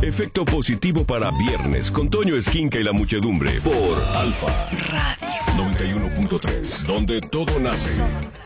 Efecto positivo para viernes con Toño Esquinca y la muchedumbre por Alfa Radio 91.3, donde todo nace.